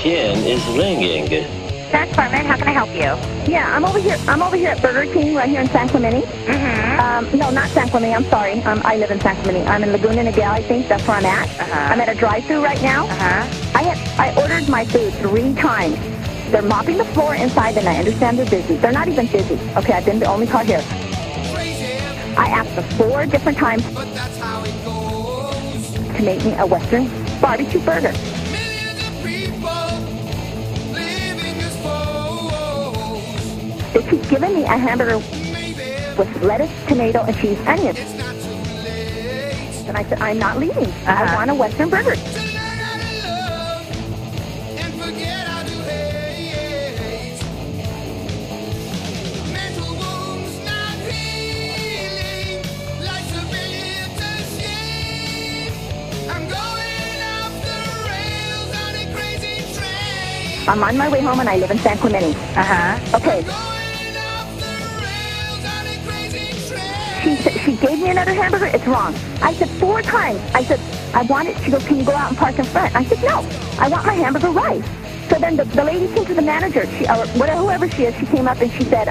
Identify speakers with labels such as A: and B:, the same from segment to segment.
A: MTN is ringing.
B: Sarah Department, how can I help you?
C: Yeah, I'm over here at Burger King right here in San Clemente.
B: Mm-hmm.
C: No, not San Clemente. I'm sorry. I live in San Clemente. I'm in Laguna Niguel, I think. That's where I'm at. I'm at a drive-thru right now. I ordered my food 3 times. They're mopping the floor inside, and I understand they're busy. They're not even busy. Okay, I've been the only car here. I asked them 4 different times to make me a Western barbecue burger. They keep giving me a hamburger with lettuce, tomato, and cheese, onions. And I said, I'm not leaving. I want a Western burger. I'm on my way home, and I live in San Clemente. Okay. She gave me another hamburger. It's wrong. I said 4 times. I said, I want it. She goes, can you go out and park in front? I said, no. I want my hamburger right. So then the lady came to the manager, or whoever she is, she came up and she said,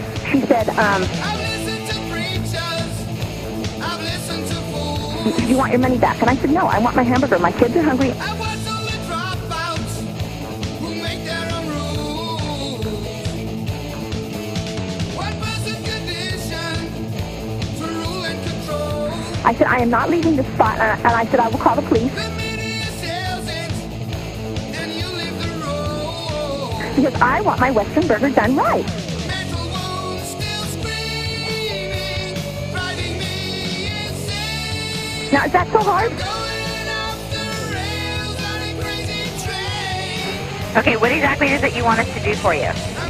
C: you want your money back? And I said, no, I want my hamburger. My kids are hungry. I said, I am not leaving this spot, and I said, I will call the police. Because I want my Western burger done right. Now, is that so hard?
B: Okay, what exactly is it you want us to do for you?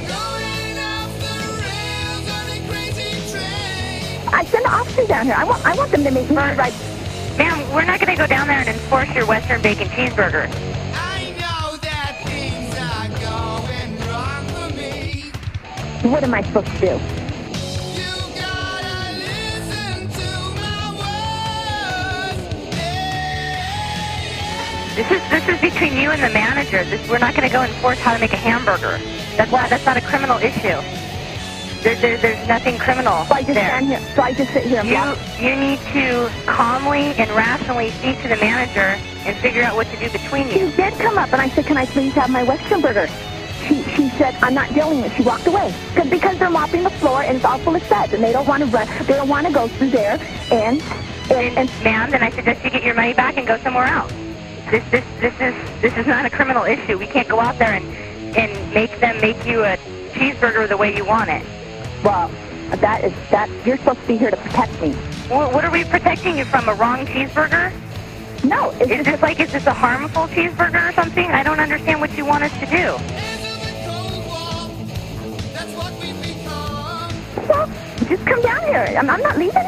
C: I send the officers down here. I want them to make me right.
B: Ma'am, we're not going to go down there and enforce your Western bacon cheeseburger.
D: I know that things are going wrong for me.
C: What am I supposed to do?
D: You gotta listen to my words.
B: This is between you and the manager. We're not going to go enforce how to make a hamburger. That's not a criminal issue. There's nothing criminal
C: So I just stand here. So I just sit here and watch.
B: You need to calmly and rationally speak to the manager and figure out what to do between you.
C: She did come up, and I said, can I please have my Western burger? She said, I'm not dealing with it. She walked away. Because they're mopping the floor, and it's all full of suds, and they don't want to run. They don't want to go through there. And
B: ma'am, then I suggest you get your money back and go somewhere else. This is not a criminal issue. We can't go out there and make them make you a cheeseburger the way you want it.
C: Well, you're supposed to be here to protect me.
B: Well, what are we protecting you from? A wrong cheeseburger?
C: No.
B: Is this a harmful cheeseburger or something? I don't understand what you want us to do.
C: Well, just come down here. I'm not leaving.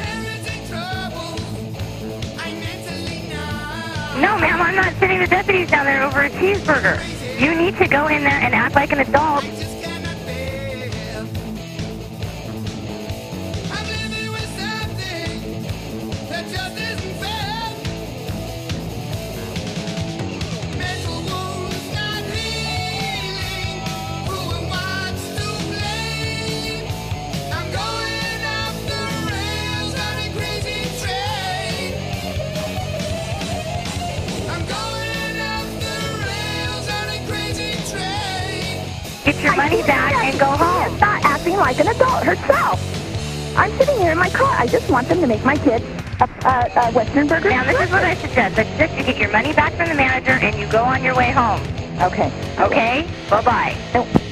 B: No, ma'am, I'm not sending the deputies down there over a cheeseburger. You need to go in there and act like an adult. Get your money back and go home.
C: Stop acting like an adult herself. I'm sitting here in my car. I just want them to make my kids a Western burger.
B: Now, this is what I suggest. I suggest you get your money back from the manager and you go on your way home.
C: Okay.
B: Okay? Bye-bye.